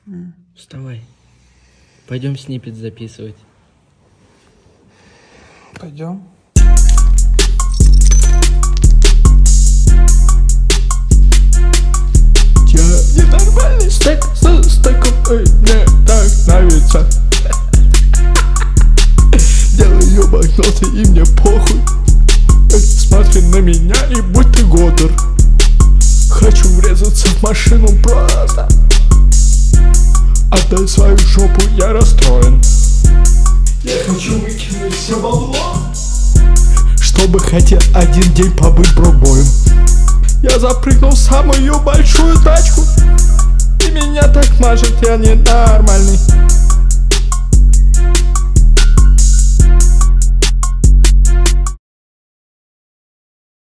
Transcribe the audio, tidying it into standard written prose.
Вставай. Пойдем сниппет записывать. Пойдем. Я ненормальный стек со стеком, мне так нравится. Делаю банкноты и мне похуй. Смотри на меня и будь ты Годдер. Хочу врезаться в машину просто. Отдай свою жопу, я расстроен. Я хочу выкинуть все бабло, чтобы хотя один день побыть брокбоем. Я запрыгнул в самую большую тачку, и меня так мажет, я ненормальный.